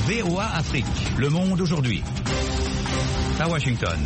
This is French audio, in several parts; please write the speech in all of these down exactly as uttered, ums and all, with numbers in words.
V O A Afrique, Le Monde aujourd'hui. À Washington.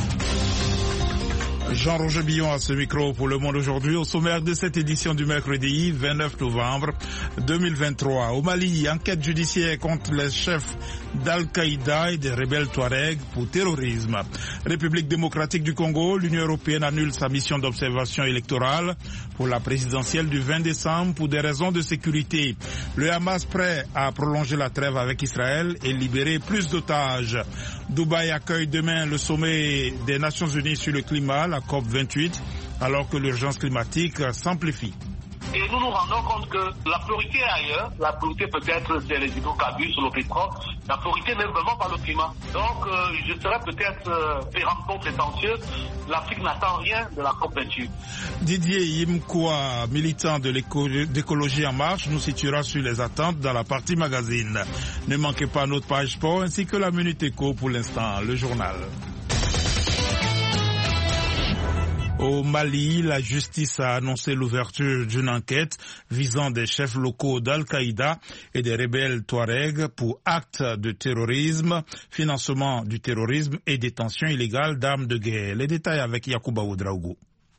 Jean-Roger Billon à ce micro pour Le Monde aujourd'hui. Au sommaire de cette édition du mercredi vingt-neuf novembre deux mille vingt-trois. Au Mali, enquête judiciaire contre les chefs d'Al-Qaïda et des rebelles Touaregs pour terrorisme. République démocratique du Congo, l'Union européenne annule sa mission d'observation électorale pour la présidentielle du vingt décembre pour des raisons de sécurité. Le Hamas prêt à prolonger la trêve avec Israël et libérer plus d'otages. Dubaï accueille demain le sommet des Nations Unies sur le climat, la COP vingt-huit, alors que l'urgence climatique s'amplifie. Et nous nous rendons compte que la priorité est ailleurs. La priorité peut-être c'est les hydrocarbures sur le pétrole. La priorité n'est vraiment pas le climat. Donc euh, je serais peut-être euh, péremptement prétentieux. L'Afrique n'attend rien de la COP vingt-huit. Didier Yimkoua, militant de d'écologie en marche, nous situera sur les attentes dans la partie magazine. Ne manquez pas notre page sport ainsi que la Minute Éco pour l'instant, le journal. Au Mali, la justice a annoncé l'ouverture d'une enquête visant des chefs locaux d'Al-Qaïda et des rebelles Touaregs pour actes de terrorisme, financement du terrorisme et détention illégale d'armes de guerre. Les détails avec Yacouba Ouedraogo.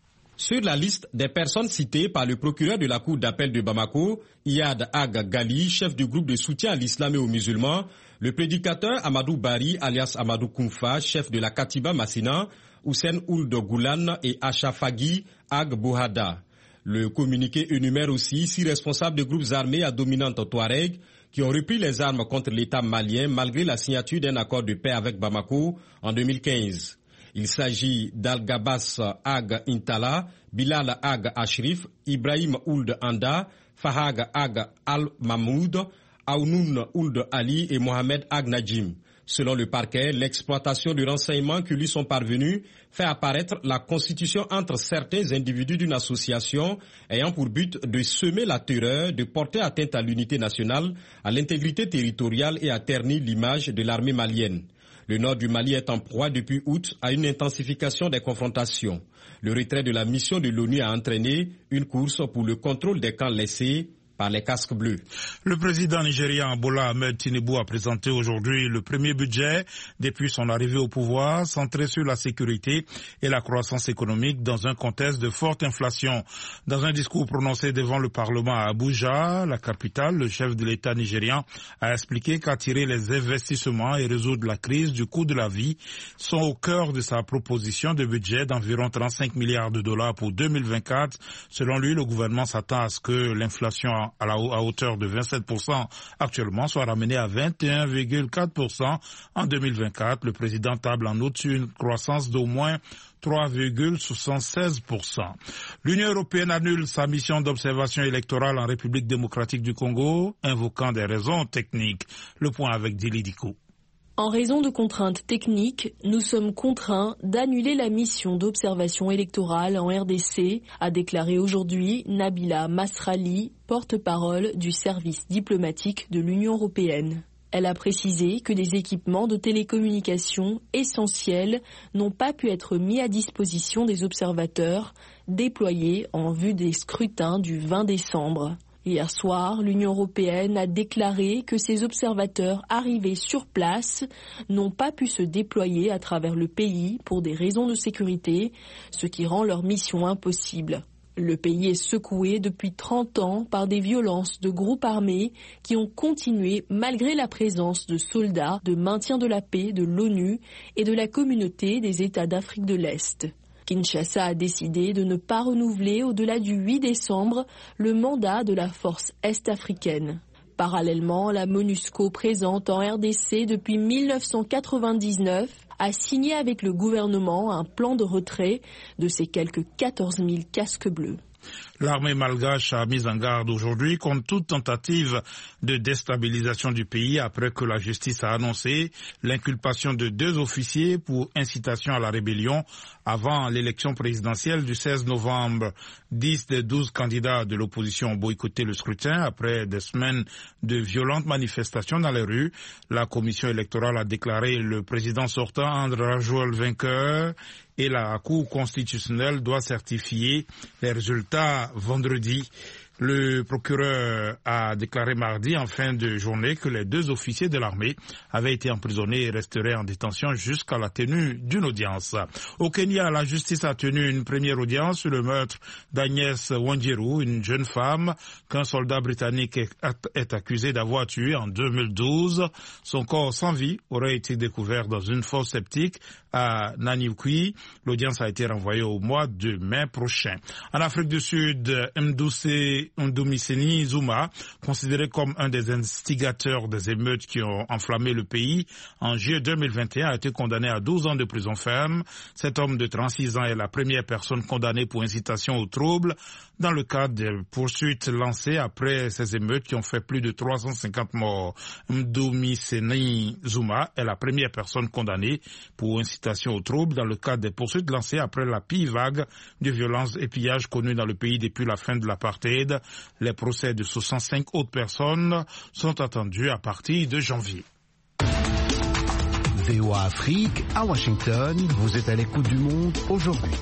Sur la liste des personnes citées par le procureur de la Cour d'appel de Bamako, Iyad Ag Gali, chef du groupe de soutien à l'islam et aux musulmans, le prédicateur Amadou Bari, alias Amadou Koumfa, chef de la Katiba Massina, Hussein Ould Goulan et Achafagi Ag Bouhada. Le communiqué énumère aussi six responsables de groupes armés à dominante Touareg qui ont repris les armes contre l'État malien malgré la signature d'un accord de paix avec Bamako en deux mille quinze. Il s'agit d'Al-Gabas Ag Intala, Bilal Ag Ashrif, Ibrahim Ould Anda, Fahag Ag Al-Mahmoud, Aounoun Ould Ali et Mohamed Ag Najim. Selon le parquet, l'exploitation de renseignements qui lui sont parvenus fait apparaître la constitution entre certains individus d'une association ayant pour but de semer la terreur, de porter atteinte à l'unité nationale, à l'intégrité territoriale et à ternir l'image de l'armée malienne. Le nord du Mali est en proie depuis août à une intensification des confrontations. Le retrait de la mission de l'ONU a entraîné une course pour le contrôle des camps laissés par les casques bleus. Le président nigérian Bola Ahmed Tinubu a présenté aujourd'hui le premier budget depuis son arrivée au pouvoir, centré sur la sécurité et la croissance économique dans un contexte de forte inflation. Dans un discours prononcé devant le Parlement à Abuja, la capitale, le chef de l'État nigérian a expliqué qu'attirer les investissements et résoudre la crise du coût de la vie sont au cœur de sa proposition de budget d'environ trente-cinq milliards de dollars pour deux mille vingt-quatre. Selon lui, le gouvernement s'attend à ce que l'inflation à la à hauteur de vingt-sept pour cent actuellement soit ramenée à vingt et un virgule quatre pour cent en deux mille vingt-quatre. Le président table en outre sur une croissance d'au moins trois virgule soixante-seize pour cent. L'Union européenne annule sa mission d'observation électorale en République démocratique du Congo, invoquant des raisons techniques. Le point avec Dili Diko. En raison de contraintes techniques, nous sommes contraints d'annuler la mission d'observation électorale en R D C, a déclaré aujourd'hui Nabila Masrali, porte-parole du service diplomatique de l'Union européenne. Elle a précisé que des équipements de télécommunication essentiels n'ont pas pu être mis à disposition des observateurs déployés en vue des scrutins du vingt décembre. Hier soir, l'Union européenne a déclaré que ces observateurs arrivés sur place n'ont pas pu se déployer à travers le pays pour des raisons de sécurité, ce qui rend leur mission impossible. Le pays est secoué depuis trente ans par des violences de groupes armés qui ont continué malgré la présence de soldats de maintien de la paix de l'ONU et de la communauté des États d'Afrique de l'Est. Kinshasa a décidé de ne pas renouveler au-delà du huit décembre le mandat de la force est-africaine. Parallèlement, la MONUSCO présente en R D C depuis mille neuf cent quatre-vingt-dix-neuf a signé avec le gouvernement un plan de retrait de ses quelques quatorze mille casques bleus. L'armée malgache a mis en garde aujourd'hui contre toute tentative de déstabilisation du pays après que la justice a annoncé l'inculpation de deux officiers pour incitation à la rébellion avant l'élection présidentielle du seize novembre. Dix des douze candidats de l'opposition ont boycotté le scrutin après des semaines de violentes manifestations dans les rues. La commission électorale a déclaré le président sortant André Rajoel vainqueur et la Cour constitutionnelle doit certifier les résultats vendredi. Le procureur a déclaré mardi en fin de journée que les deux officiers de l'armée avaient été emprisonnés et resteraient en détention jusqu'à la tenue d'une audience. Au Kenya, la justice a tenu une première audience sur le meurtre d'Agnès Wanjiru, une jeune femme qu'un soldat britannique est accusé d'avoir tuée en deux mille douze. Son corps sans vie aurait été découvert dans une fosse septique à Nanyuki. L'audience a été renvoyée au mois de mai prochain. En Afrique du Sud, Ndumiseni Zuma, considéré comme un des instigateurs des émeutes qui ont enflammé le pays en juillet deux mille vingt et un, a été condamné à douze ans de prison ferme. Cet homme de trente-six ans est la première personne condamnée pour incitation au trouble dans le cadre des poursuites lancées après ces émeutes qui ont fait plus de trois cent cinquante morts. Ndumiseni Zuma est la première personne condamnée pour incitation au trouble dans le cadre des poursuites lancées après la pire vague de violences et pillages connus dans le pays depuis la fin de l'apartheid. Les procès de soixante-cinq autres personnes sont attendus à partir de janvier. V O A Afrique, à Washington, vous êtes à l'écoute du monde aujourd'hui.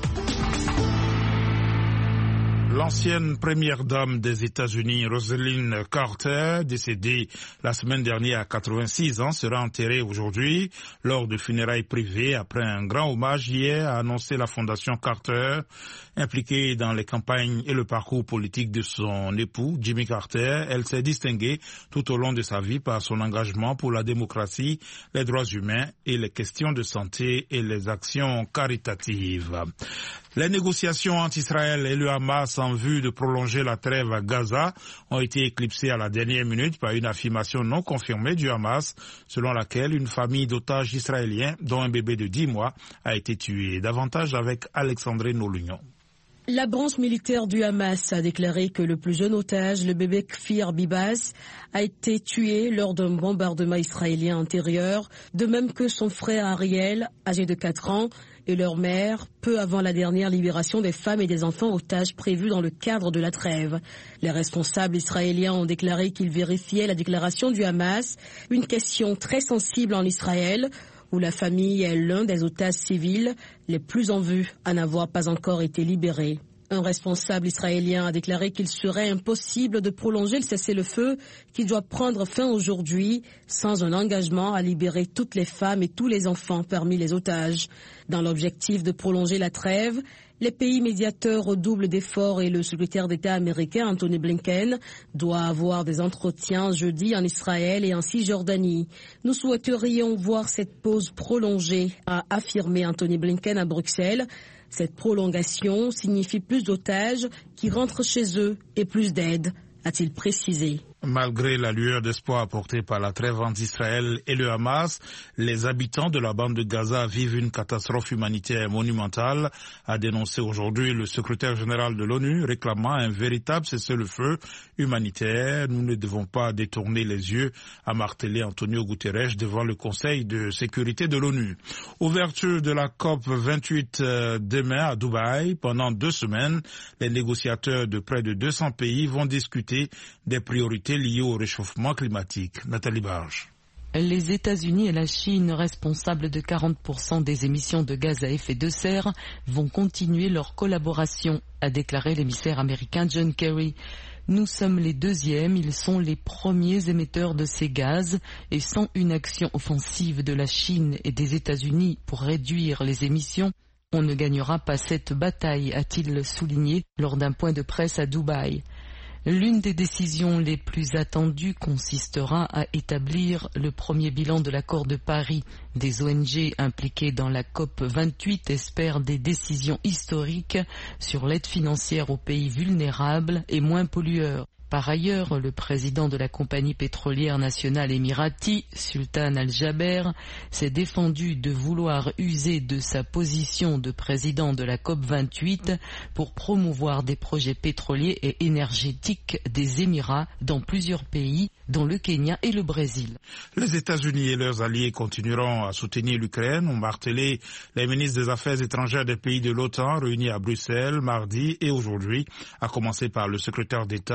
L'ancienne première dame des États-Unis, Rosalynn Carter, décédée la semaine dernière à quatre-vingt-six ans, sera enterrée aujourd'hui lors de funérailles privées après un grand hommage hier, a annoncé la Fondation Carter, impliquée dans les campagnes et le parcours politique de son époux, Jimmy Carter. Elle s'est distinguée tout au long de sa vie par son engagement pour la démocratie, les droits humains et les questions de santé et les actions caritatives. Les négociations entre Israël et le Hamas en vue de prolonger la trêve à Gaza ont été éclipsées à la dernière minute par une affirmation non confirmée du Hamas, selon laquelle une famille d'otages israéliens, dont un bébé de dix mois, a été tuée. Davantage avec Alexandrine Olignon. La branche militaire du Hamas a déclaré que le plus jeune otage, le bébé Kfir Bibas, a été tué lors d'un bombardement israélien antérieur, de même que son frère Ariel, âgé de quatre ans, et leur mère, peu avant la dernière libération des femmes et des enfants otages prévus dans le cadre de la trêve. Les responsables israéliens ont déclaré qu'ils vérifiaient la déclaration du Hamas, une question très sensible en Israël, où la famille est l'un des otages civils les plus en vue à n'avoir pas encore été libérés. Un responsable israélien a déclaré qu'il serait impossible de prolonger le cessez-le-feu qui doit prendre fin aujourd'hui sans un engagement à libérer toutes les femmes et tous les enfants parmi les otages. Dans l'objectif de prolonger la trêve, les pays médiateurs redoublent d'efforts et le secrétaire d'État américain Anthony Blinken doit avoir des entretiens jeudi en Israël et en Cisjordanie. Nous souhaiterions voir cette pause prolongée, a affirmé Anthony Blinken à Bruxelles. Cette prolongation signifie plus d'otages qui rentrent chez eux et plus d'aide, a-t-il précisé. Malgré la lueur d'espoir apportée par la trêve entre Israël et le Hamas, les habitants de la bande de Gaza vivent une catastrophe humanitaire monumentale, a dénoncé aujourd'hui le secrétaire général de l'ONU, réclamant un véritable cessez-le-feu humanitaire. Nous ne devons pas détourner les yeux, a martelé Antonio Guterres devant le Conseil de sécurité de l'ONU. Ouverture de la COP vingt-huit euh, demain à Dubaï. Pendant deux semaines, les négociateurs de près de deux cents pays vont discuter des priorités liées au réchauffement climatique. Nathalie Barge. Les États-Unis et la Chine, responsables de quarante pour cent des émissions de gaz à effet de serre, vont continuer leur collaboration, a déclaré l'émissaire américain John Kerry. Nous sommes les deuxièmes, ils sont les premiers émetteurs de ces gaz et sans une action offensive de la Chine et des États-Unis pour réduire les émissions, on ne gagnera pas cette bataille, a-t-il souligné lors d'un point de presse à Dubaï. L'une des décisions les plus attendues consistera à établir le premier bilan de l'accord de Paris. Des O N G impliquées dans la COP vingt-huit espèrent des décisions historiques sur l'aide financière aux pays vulnérables et moins pollueurs. Par ailleurs, le président de la compagnie pétrolière nationale émirati, Sultan Al-Jaber, s'est défendu de vouloir user de sa position de président de la COP vingt-huit pour promouvoir des projets pétroliers et énergétiques des Émirats dans plusieurs pays, dont le Kenya et le Brésil. Les États-Unis et leurs alliés continueront à soutenir l'Ukraine, ont martelé les ministres des Affaires étrangères des pays de l'OTAN réunis à Bruxelles mardi et aujourd'hui, à commencer par le secrétaire d'État américain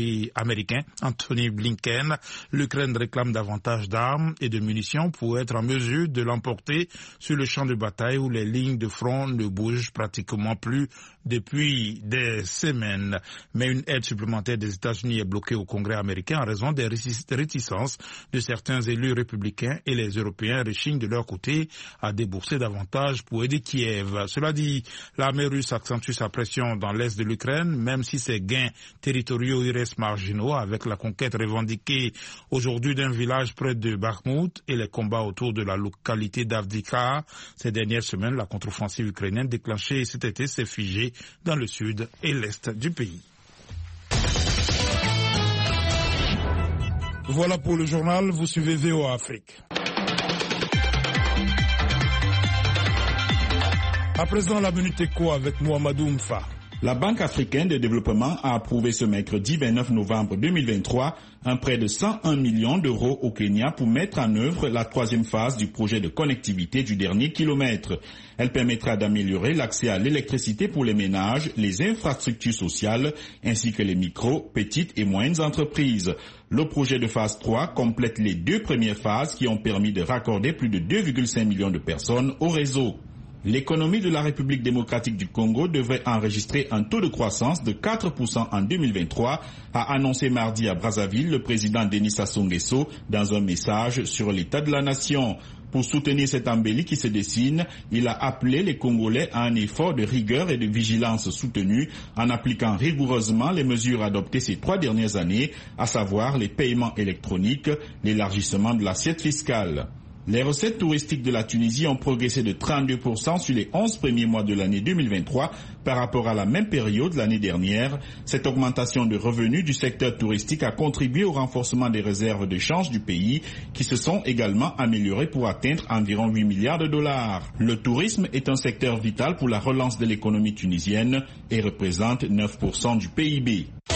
américain Anthony Blinken. L'Ukraine réclame davantage d'armes et de munitions pour être en mesure de l'emporter sur le champ de bataille où les lignes de front ne bougent pratiquement plus depuis des semaines. Mais une aide supplémentaire des États-Unis est bloquée au Congrès américain en raison des réticences de certains élus républicains, et les Européens rechignent de leur côté à débourser davantage pour aider Kiev. Cela dit, l'armée russe accentue sa pression dans l'est de l'Ukraine, même si ses gains territoriaux y restent marginaux, avec la conquête revendiquée aujourd'hui d'un village près de Bakhmut et les combats autour de la localité d'Avdiivka. Ces dernières semaines, la contre-offensive ukrainienne déclenchée cet été s'est figée dans le sud et l'est du pays. Voilà pour le journal, vous suivez V O A Afrique. À présent, la Minute Éco avec Mohamedou Mfa. La Banque africaine de développement a approuvé ce mercredi vingt-neuf novembre deux mille vingt-trois un prêt de cent un millions d'euros au Kenya pour mettre en œuvre la troisième phase du projet de connectivité du dernier kilomètre. Elle permettra d'améliorer l'accès à l'électricité pour les ménages, les infrastructures sociales, ainsi que les micro, petites et moyennes entreprises. Le projet de phase trois complète les deux premières phases qui ont permis de raccorder plus de deux virgule cinq millions de personnes au réseau. L'économie de la République démocratique du Congo devrait enregistrer un taux de croissance de quatre pour cent en deux mille vingt-trois, a annoncé mardi à Brazzaville le président Denis Sassou Nguesso dans un message sur l'état de la nation. Pour soutenir cette embellie qui se dessine, il a appelé les Congolais à un effort de rigueur et de vigilance soutenu en appliquant rigoureusement les mesures adoptées ces trois dernières années, à savoir les paiements électroniques, l'élargissement de l'assiette fiscale. Les recettes touristiques de la Tunisie ont progressé de trente-deux pour cent sur les onze premiers mois de l'année deux mille vingt-trois par rapport à la même période l'année dernière. Cette augmentation de revenus du secteur touristique a contribué au renforcement des réserves de change du pays qui se sont également améliorées pour atteindre environ huit milliards de dollars. Le tourisme est un secteur vital pour la relance de l'économie tunisienne et représente neuf pour cent du P I B.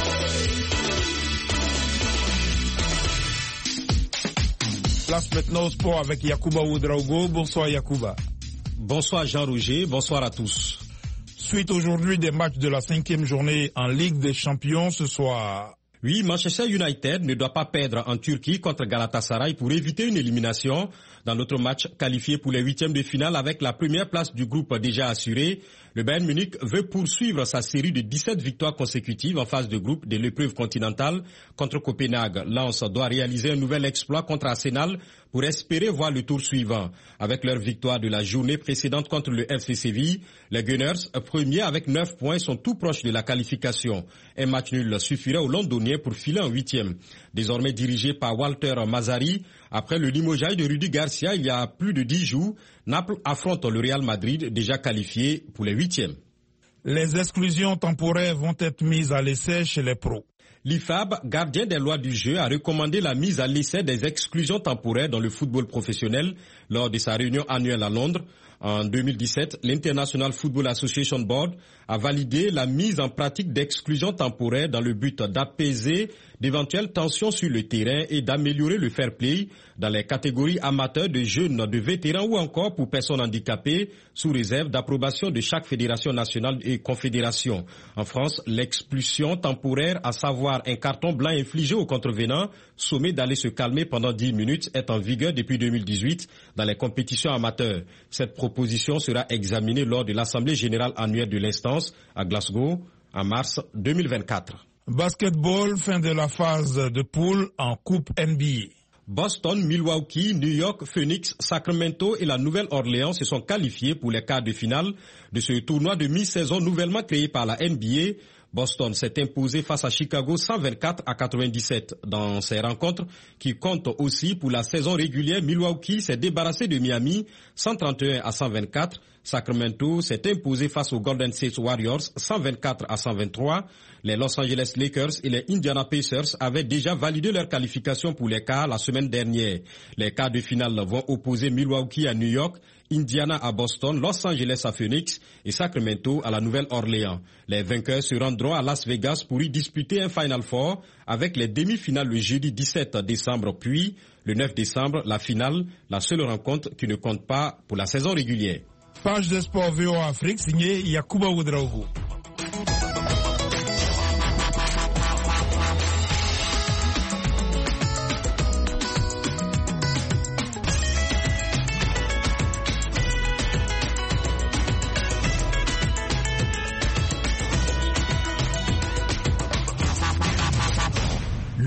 Place maintenant au sport avec Yacouba Ouedraogo. Bonsoir Yacouba. Bonsoir Jean-Roger, bonsoir à tous. Suite aujourd'hui des matchs de la cinquième journée en Ligue des Champions ce soir. Oui, Manchester United ne doit pas perdre en Turquie contre Galatasaray pour éviter une élimination dans l'autre match qualifié pour les huitièmes de finale avec la première place du groupe déjà assurée. Le Bayern Munich veut poursuivre sa série de dix-sept victoires consécutives en phase de groupe de l'épreuve continentale contre Copenhague. Lens doit réaliser un nouvel exploit contre Arsenal pour espérer voir le tour suivant. Avec leur victoire de la journée précédente contre le F C Séville, les Gunners, premiers avec neuf points, sont tout proches de la qualification. Un match nul suffirait aux Londoniens pour filer en huitième. Désormais dirigé par Walter Mazzarri, après le limogeage de Rudi Garcia il y a plus de dix jours, Naples affronte le Real Madrid déjà qualifié pour les huitièmes. Les exclusions temporaires vont être mises à l'essai chez les pros. L'I F A B, gardien des lois du jeu, a recommandé la mise à l'essai des exclusions temporaires dans le football professionnel lors de sa réunion annuelle à Londres. En deux mille dix-sept, l'International Football Association Board a validé la mise en pratique d'exclusions temporaires dans le but d'apaiser d'éventuelles tensions sur le terrain et d'améliorer le fair play dans les catégories amateurs, de jeunes, de vétérans ou encore pour personnes handicapées, sous réserve d'approbation de chaque fédération nationale et confédération. En France, l'expulsion temporaire, à savoir un carton blanc infligé au contrevenant, sommé d'aller se calmer pendant dix minutes, est en vigueur depuis deux mille dix-huit dans les compétitions amateurs. Cette proposition sera examinée lors de l'Assemblée générale annuelle de l'instance à Glasgow en mars deux mille vingt-quatre. Basketball, fin de la phase de poule en Coupe N B A. Boston, Milwaukee, New York, Phoenix, Sacramento et la Nouvelle-Orléans se sont qualifiés pour les quarts de finale de ce tournoi de mi-saison nouvellement créé par la N B A. Boston s'est imposé face à Chicago cent vingt-quatre à quatre-vingt-dix-sept. Dans ces rencontres qui comptent aussi pour la saison régulière, Milwaukee s'est débarrassé de Miami cent trente et un à cent vingt-quatre. Sacramento s'est imposé face aux Golden State Warriors cent vingt-quatre à cent vingt-trois. Les Los Angeles Lakers et les Indiana Pacers avaient déjà validé leur qualification pour les quarts la semaine dernière. Les quarts de finale vont opposer Milwaukee à New York, Indiana à Boston, Los Angeles à Phoenix et Sacramento à la Nouvelle-Orléans. Les vainqueurs se rendront à Las Vegas pour y disputer un Final Four avec les demi-finales le jeudi dix-sept décembre, puis le neuf décembre, la finale, la seule rencontre qui ne compte pas pour la saison régulière. Page de sport V O A Afrique, signé Yacouba Ouedraogo.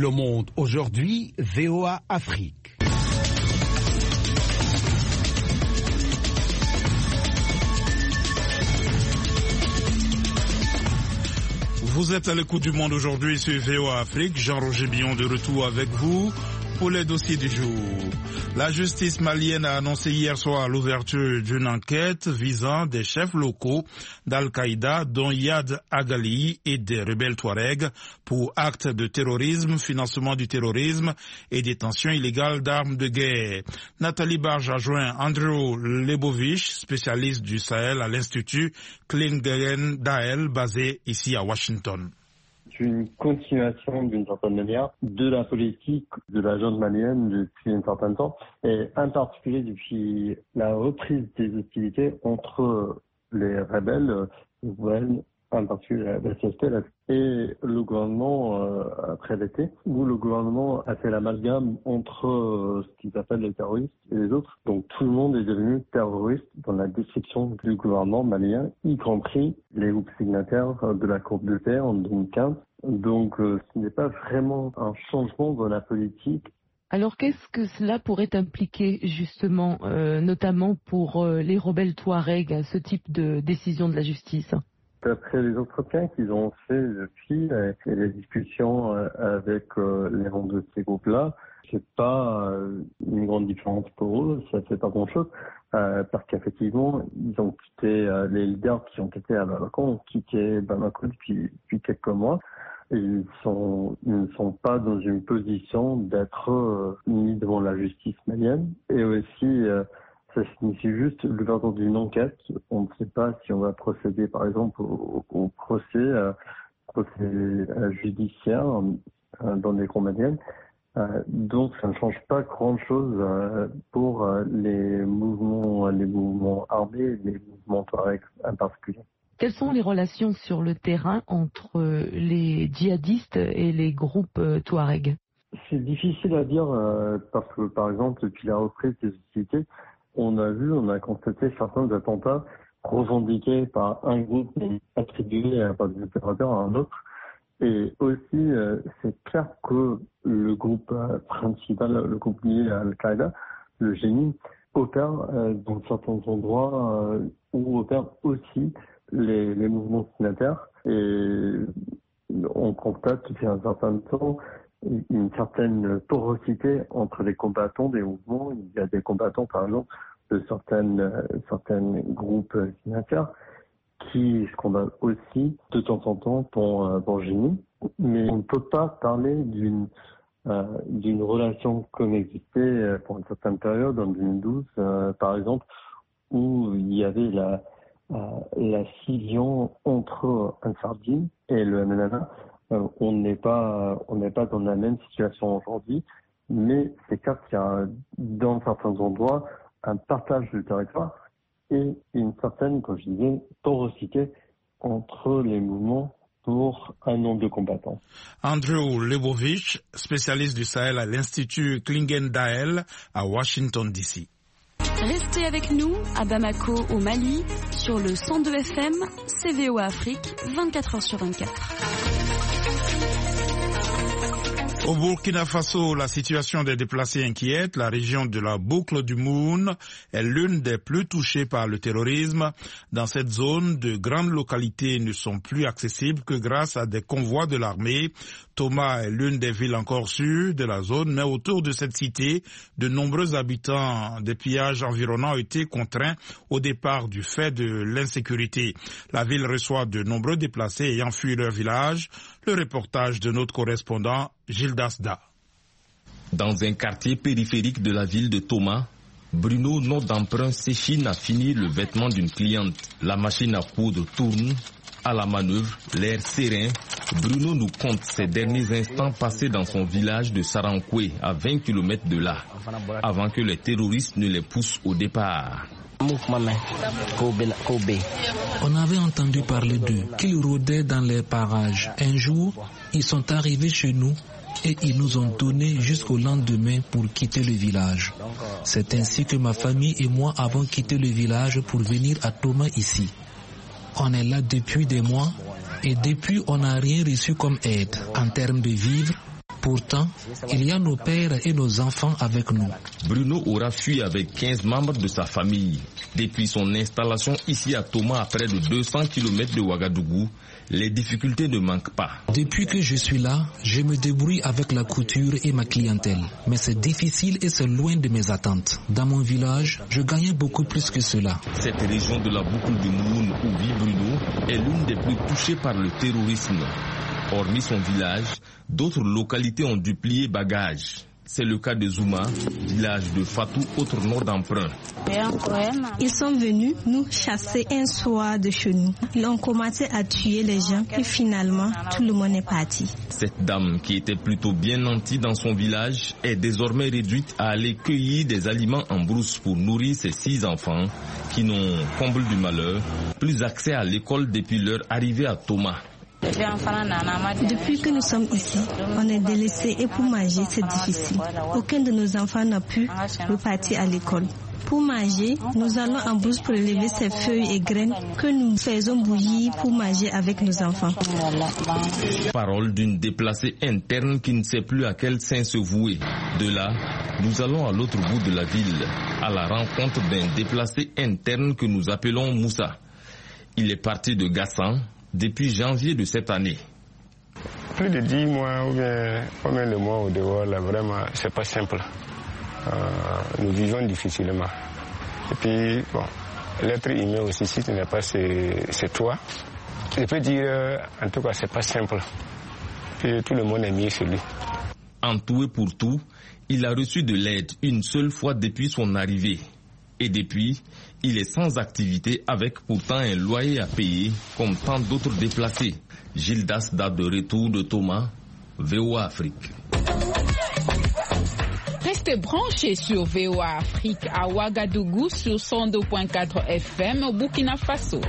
Le Monde aujourd'hui, V O A Afrique. Vous êtes à l'écoute du Monde aujourd'hui sur V O A Afrique. Jean-Roger Billon de retour avec vous pour les dossiers du jour. La justice malienne a annoncé hier soir l'ouverture d'une enquête visant des chefs locaux d'Al-Qaïda, dont Yad Agali, et des rebelles Touaregs pour actes de terrorisme, financement du terrorisme et détention illégale d'armes de guerre. Nathalie Barge a joint Andrew Lebovich, spécialiste du Sahel à l'Institut Klingen-Dael, basé ici à Washington. Une continuation d'une certaine manière de la politique de la junte malienne depuis un certain temps, et en particulier depuis la reprise des hostilités entre les rebelles, en particulier la C S P et le gouvernement euh, après l'été, où le gouvernement a fait l'amalgame entre euh, ce qu'ils appellent les terroristes et les autres. Donc tout le monde est devenu terroriste dans la description du gouvernement malien, y compris les groupes signataires de la courbe de paix en deux mille quinze. Donc euh, ce n'est pas vraiment un changement dans la politique. Alors qu'est-ce que cela pourrait impliquer justement, euh, notamment pour euh, les rebelles Touaregs, ce type de décision de la justice ? D'après les entretiens qu'ils ont fait depuis et les discussions avec les membres de ces groupes-là, c'est pas une grande différence pour eux, ça fait pas grand-chose, parce qu'effectivement, ils ont quitté, les leaders qui ont quitté à Bamako ont quitté Bamako depuis, depuis quelques mois. Et ils, sont, ils ne sont pas dans une position d'être mis devant la justice malienne. Et aussi, ça signifie juste l'ouverture d'une enquête. On ne sait pas si on va procéder, par exemple, au, au procès, euh, procès euh, judiciaire euh, dans les cours maliennes. Euh, donc, ça ne change pas grand-chose euh, pour euh, les mouvements, les mouvements armés, les mouvements Touaregs en particulier. Quelles sont les relations sur le terrain entre les djihadistes et les groupes Touaregs ? C'est difficile à dire euh, parce que, par exemple, depuis la reprise des hostilités, on a vu, on a constaté certains attentats revendiqués par un groupe et attribués par des opérateurs à un autre. Et aussi, euh, c'est clair que le groupe euh, principal, le groupe lié à Al-Qaïda, le Génie, opère euh, dans certains endroits euh, où opèrent aussi les, les mouvements signataires. Et on constate depuis un certain temps une certaine porosité entre les combattants des mouvements. Il y a des combattants, par exemple, de certaines, certains groupes signataires qui se combattent aussi de temps en temps pour, pour Génie. Mais on ne peut pas parler d'une, euh, d'une relation comme existait pour une certaine période, en deux mille douze, euh, par exemple, où il y avait la, euh, la scission entre Ansar-Dine et le M N L A. Euh, on n'est pas, on n'est pas dans la même situation aujourd'hui, mais c'est clair qu'il y a dans certains endroits un partage du territoire et une certaine, comme je disais, porosité entre les mouvements pour un nombre de combattants. Andrew Lebovich, spécialiste du Sahel à l'Institut Klingen-Dael à Washington D C. Restez avec nous à Bamako au Mali sur le cent deux F M, C V O Afrique, vingt-quatre heures sur vingt-quatre. Au Burkina Faso, la situation des déplacés inquiète. La région de la boucle du Moune est l'une des plus touchées par le terrorisme. Dans cette zone, de grandes localités ne sont plus accessibles que grâce à des convois de l'armée. Toma est l'une des villes encore sûres de la zone, mais autour de cette cité, de nombreux habitants des pillages environnants ont été contraints au départ du fait de l'insécurité. La ville reçoit de nombreux déplacés ayant fui leur village. Le reportage de notre correspondant Gilles Dasda. Dans un quartier périphérique de la ville de Toma, Bruno, note d'emprunt, s'échine à finir le vêtement d'une cliente. La machine à coudre tourne. À la manœuvre, l'air serein, Bruno nous compte ses derniers instants passés dans son village de Sarankoué, à vingt kilomètres de là, avant que les terroristes ne les poussent au départ. On avait entendu parler d'eux, qu'ils rôdaient dans les parages. Un jour, ils sont arrivés chez nous et ils nous ont donné jusqu'au lendemain pour quitter le village. C'est ainsi que ma famille et moi avons quitté le village pour venir à Toma ici. On est là depuis des mois et depuis on n'a rien reçu comme aide en termes de vivres, Pourtant, il y a nos pères et nos enfants avec nous. Bruno aura fui avec quinze membres de sa famille. Depuis son installation ici à Toma, à près de deux cents kilomètres de Ouagadougou, les difficultés ne manquent pas. Depuis que je suis là, je me débrouille avec la couture et ma clientèle. Mais c'est difficile et c'est loin de mes attentes. Dans mon village, je gagnais beaucoup plus que cela. Cette région de la boucle de Moumoun où vit Bruno est l'une des plus touchées par le terrorisme. Hormis son village, d'autres localités ont dû plier bagages. C'est le cas de Zouma, village de Fatou, autre nom d'emprunt. Ils sont venus nous chasser un soir de chez nous. Ils ont commencé à tuer les gens et finalement, tout le monde est parti. Cette dame, qui était plutôt bien nantie dans son village, est désormais réduite à aller cueillir des aliments en brousse pour nourrir ses six enfants qui n'ont, comble du malheur, plus accès à l'école depuis leur arrivée à Toma. Depuis que nous sommes ici, on est délaissés et pour manger, c'est difficile. Aucun de nos enfants n'a pu repartir à l'école. Pour manger, nous allons en brousse pour élever ces feuilles et graines que nous faisons bouillir pour manger avec nos enfants. Parole d'une déplacée interne qui ne sait plus à quel saint se vouer. De là, nous allons à l'autre bout de la ville, à la rencontre d'un déplacé interne que nous appelons Moussa. Il est parti de Gassan depuis janvier de cette année. Plus de dix mois ou bien combien de mois au dehors, là, vraiment, c'est pas simple. Euh, nous vivons difficilement. Et puis, bon, l'être humain aussi, si tu n'es pas c'est toi, je peux dire, en tout cas, c'est pas simple. Puis tout le monde est mis sur lui. Entouré pour tout, il a reçu de l'aide une seule fois depuis son arrivée. Et depuis, il est sans activité avec pourtant un loyer à payer comme tant d'autres déplacés. Gildas date de retour de Thomas, V O A Afrique. Restez branchés sur V O A Afrique à Ouagadougou sur cent deux virgule quatre F M au Burkina Faso.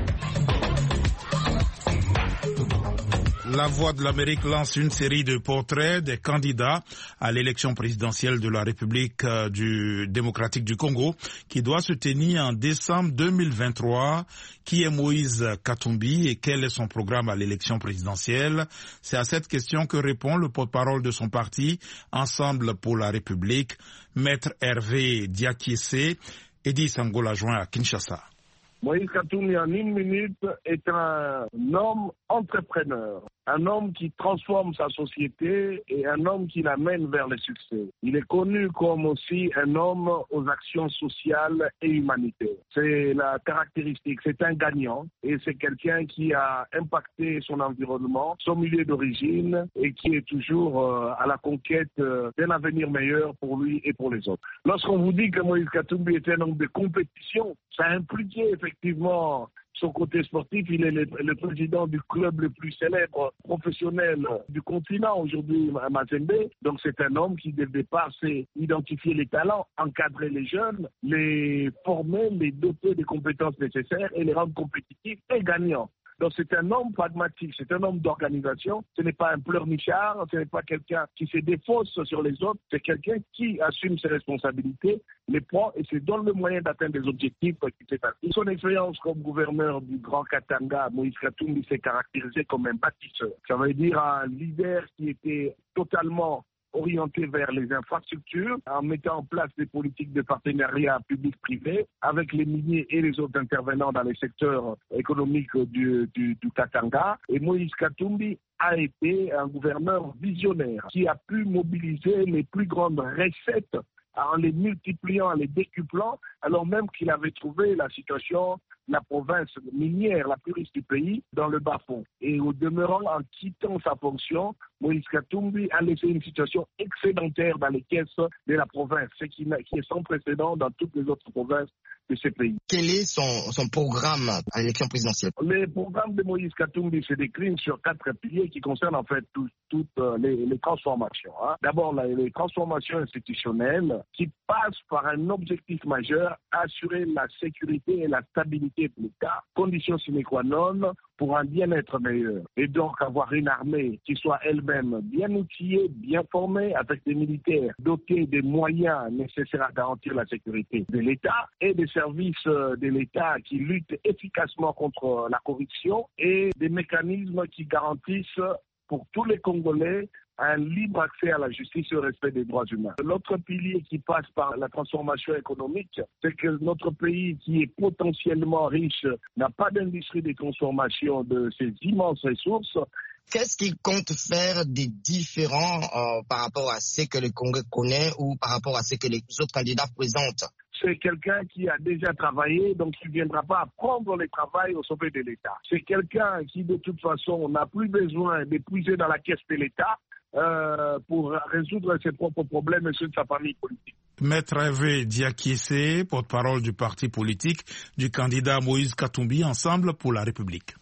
La Voix de l'Amérique lance une série de portraits des candidats à l'élection présidentielle de la République du démocratique du Congo qui doit se tenir en décembre deux mille vingt-trois. Qui est Moïse Katumbi et quel est son programme à l'élection présidentielle? C'est à cette question que répond le porte-parole de son parti, Ensemble pour la République, Maître Hervé Diakiese, Eddy Sangola joint à Kinshasa. Moïse Katumbi, en une minute, est un homme entrepreneur, un homme qui transforme sa société et un homme qui l'amène vers le succès. Il est connu comme aussi un homme aux actions sociales et humanitaires. C'est la caractéristique, c'est un gagnant et c'est quelqu'un qui a impacté son environnement, son milieu d'origine et qui est toujours euh, à la conquête euh, d'un avenir meilleur pour lui et pour les autres. Lorsqu'on vous dit que Moïse Katumbi est un homme de compétition, ça impliquait effectivement son côté sportif. Il est le, le président du club le plus célèbre professionnel du continent aujourd'hui, Mazembe. Donc c'est un homme qui dès le départ sait identifier les talents, encadrer les jeunes, les former, les doter des compétences nécessaires et les rendre compétitifs et gagnants. Donc c'est un homme pragmatique, c'est un homme d'organisation, ce n'est pas un pleurnichard, ce n'est pas quelqu'un qui se défausse sur les autres, c'est quelqu'un qui assume ses responsabilités, les prend et se donne le moyen d'atteindre des objectifs qui s'est assis. Son expérience comme gouverneur du Grand Katanga, Moïse Katumbi s'est caractérisé comme un bâtisseur. Ça veut dire un leader qui était totalement orienté vers les infrastructures, en mettant en place des politiques de partenariat public-privé avec les miniers et les autres intervenants dans les secteurs économiques du, du, du Katanga. Et Moïse Katumbi a été un gouverneur visionnaire qui a pu mobiliser les plus grandes recettes en les multipliant, en les décuplant, alors même qu'il avait trouvé la situation, la province minière la plus riche du pays, dans le bas-fond. Et au demeurant, en quittant sa fonction, Moïse Katumbi a laissé une situation excédentaire dans les caisses de la province, ce qui, qui est sans précédent dans toutes les autres provinces de ce pays. Quel est son, son programme à l'élection présidentielle? Le programme de Moïse Katumbi se décline sur quatre piliers qui concernent en fait tout, toutes les, les transformations. Hein. D'abord, la, les transformations institutionnelles qui passent par un objectif majeur, assurer la sécurité et la stabilité de l'État, condition sine qua non pour un bien-être meilleur. Et donc avoir une armée qui soit elle-même bien outillée, bien formée, avec des militaires dotés des moyens nécessaires à garantir la sécurité de l'État et des services de l'État qui luttent efficacement contre la corruption et des mécanismes qui garantissent pour tous les Congolais un libre accès à la justice et au respect des droits humains. L'autre pilier qui passe par la transformation économique, c'est que notre pays qui est potentiellement riche n'a pas d'industrie de transformation de ces immenses ressources. Qu'est-ce qu'il compte faire des différents euh, par rapport à ce que le Congrès connaît ou par rapport à ce que les autres candidats présentent? C'est quelqu'un qui a déjà travaillé, donc il ne viendra pas apprendre le travail au sommet de l'État. C'est quelqu'un qui, de toute façon, n'a plus besoin de puiser dans la caisse de l'État euh, pour résoudre ses propres problèmes et ceux de sa famille politique. Maître Hervé Diakiese, porte-parole du parti politique du candidat Moïse Katumbi, Ensemble pour la République.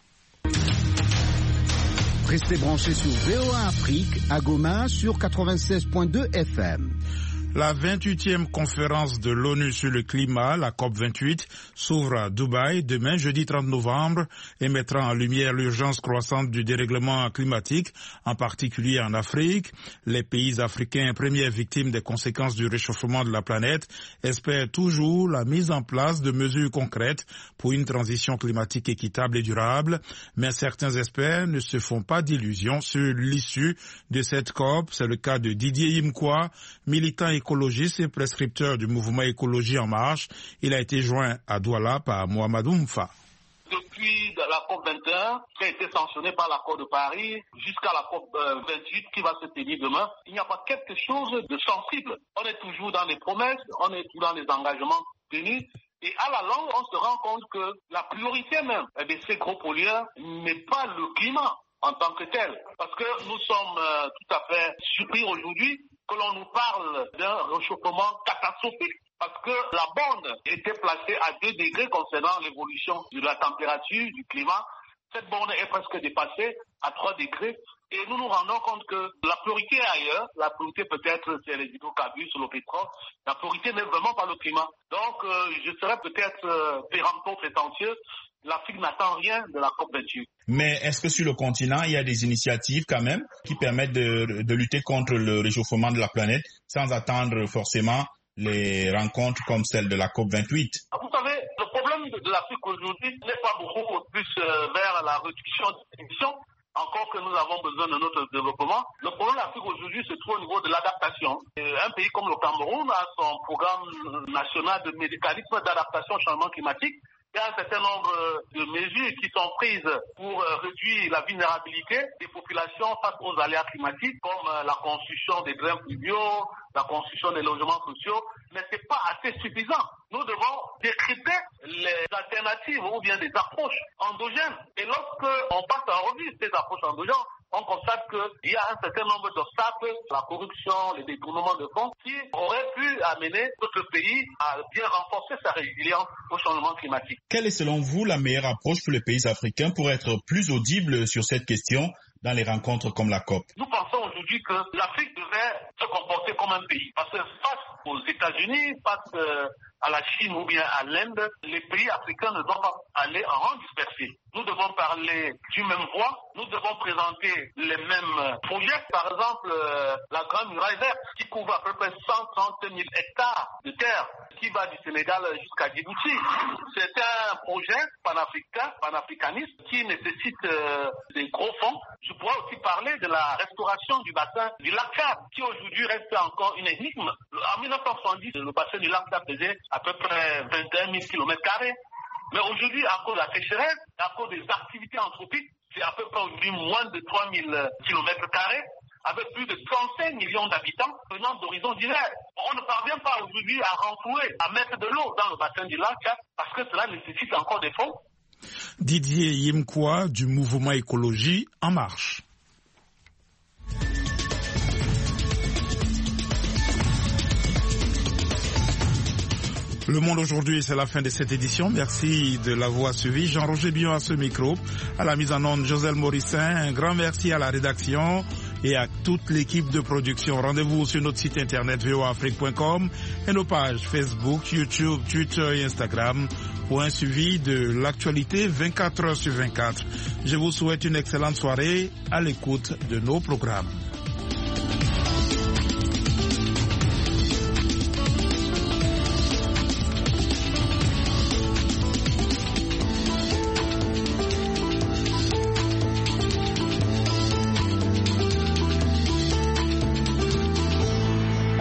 Restez branchés sur V O A Afrique à Goma sur quatre-vingt-seize point deux F M. La vingt-huitième conférence de l'ONU sur le climat, la COP vingt-huit, s'ouvre à Dubaï demain, jeudi trente novembre, et mettra en lumière l'urgence croissante du dérèglement climatique, en particulier en Afrique. Les pays africains, premières victimes des conséquences du réchauffement de la planète, espèrent toujours la mise en place de mesures concrètes pour une transition climatique équitable et durable. Mais certains experts ne se font pas d'illusions sur l'issue de cette COP. C'est le cas de Didier Yimkwa, militant écologiste et prescripteur du mouvement Écologie en Marche. Il a été joint à Douala par Mohamedou Mfa. Depuis la COP vingt et un, qui a été sanctionnée par l'accord de Paris, jusqu'à la COP vingt-huit qui va se tenir demain, il n'y a pas quelque chose de sensible. On est toujours dans les promesses, on est toujours dans les engagements tenus. Et à la longue, on se rend compte que la priorité même de ces gros pollueurs n'est pas le climat en tant que tel. Parce que nous sommes euh, tout à fait surpris aujourd'hui que l'on nous parle d'un réchauffement catastrophique. Parce que la borne était placée à deux degrés concernant l'évolution de la température, du climat. Cette borne est presque dépassée à trois degrés. Et nous nous rendons compte que la priorité est ailleurs. La priorité peut-être c'est les hydrocarbures sur le pétrole. La priorité n'est vraiment pas le climat. Donc euh, je serais peut-être euh, péremptoire prétentieux. L'Afrique n'attend rien de la COP vingt-huit. Mais est-ce que sur le continent, il y a des initiatives quand même qui permettent de, de lutter contre le réchauffement de la planète sans attendre forcément les rencontres comme celle de la COP vingt-huit? Vous savez, le problème de l'Afrique aujourd'hui n'est pas beaucoup plus vers la réduction des émissions, encore que nous avons besoin de notre développement. Le problème de l'Afrique aujourd'hui se trouve au niveau de l'adaptation. Un pays comme le Cameroun a son programme national de médicalisme d'adaptation au changement climatique. Il y a un certain nombre de mesures qui sont prises pour réduire la vulnérabilité des populations face aux aléas climatiques, comme la construction des drains pluviaux, la construction des logements sociaux, mais ce n'est pas assez suffisant. Nous devons décrypter les alternatives ou bien des approches endogènes. Et lorsque on passe en revue ces approches endogènes, on constate qu'il y a un certain nombre d'obstacles, la corruption, les détournements de fonds, qui auraient pu amener notre pays à bien renforcer sa résilience au changement climatique. Quelle est selon vous la meilleure approche pour les pays africains pour être plus audibles sur cette question dans les rencontres comme la COP? Nous pensons aujourd'hui que l'Afrique devrait se comporter comme un pays. Parce que face aux États-Unis, face euh, à la Chine ou bien à l'Inde, les pays africains ne doivent pas aller en rang dispersé. Nous devons parler d'une même voix, nous devons présenter les mêmes projets. Par exemple, euh, la Grande Muraille Verte, qui couvre à peu près cent trente mille hectares de terre, qui va du Sénégal jusqu'à Djibouti. C'est un projet panafricain, panafricaniste, qui nécessite euh, des gros fonds. Je pourrais aussi parler de la restauration du bassin du lac Tchad, qui aujourd'hui reste encore une énigme. En mille neuf cent soixante-dix, le bassin du lac Tchad faisait à peu près vingt et un mille kilomètres carrés. Mais aujourd'hui, à cause de la sécheresse, à cause des activités anthropiques, c'est à peu près aujourd'hui moins de trois mille kilomètres carrés, avec plus de trente-cinq millions d'habitants venant d'horizons divers. On ne parvient pas aujourd'hui à renflouer, à mettre de l'eau dans le bassin du lac, parce que cela nécessite encore des fonds. Didier Yimkwa du mouvement Écologie en Marche. Le Monde aujourd'hui, c'est la fin de cette édition. Merci de l'avoir suivi. Jean-Roger Bion à ce micro. À la mise en onde, Joselle Morissin. Un grand merci à la rédaction et à toute l'équipe de production. Rendez-vous sur notre site internet v o a afrique point com et nos pages Facebook, YouTube, Twitter et Instagram pour un suivi de l'actualité vingt-quatre heures sur vingt-quatre. Je vous souhaite une excellente soirée à l'écoute de nos programmes.